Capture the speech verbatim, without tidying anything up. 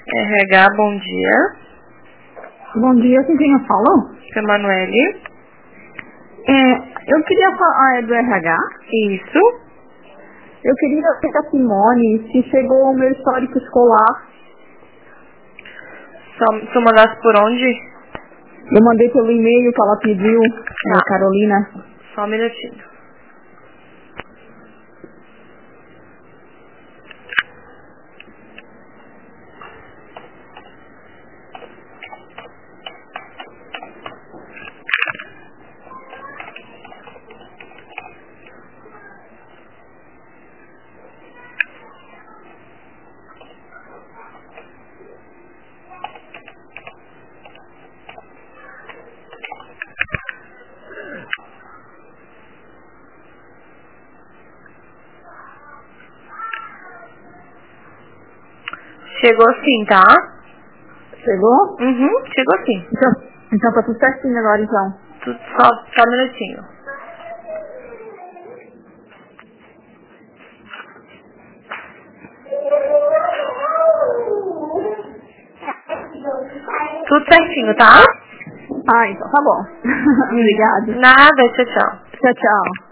R H, bom dia. Bom dia, com quem eu falo? Emanuele. É, eu queria falar é do R H. Isso. Eu queria ver com a Simone se chegou o meu histórico escolar. Só, tu mandasse por onde? Eu mandei pelo e-mail que ela pediu, Tá. é, Carolina. Só um minutinho. Chegou sim, tá? Chegou? Uhum, chegou sim. Então, então tá tudo certinho agora, então. Tu, só, só um minutinho. Tudo certinho, tá? Ah, então tá bom. Obrigada. Nada, tchau, tchau. Tchau, tchau.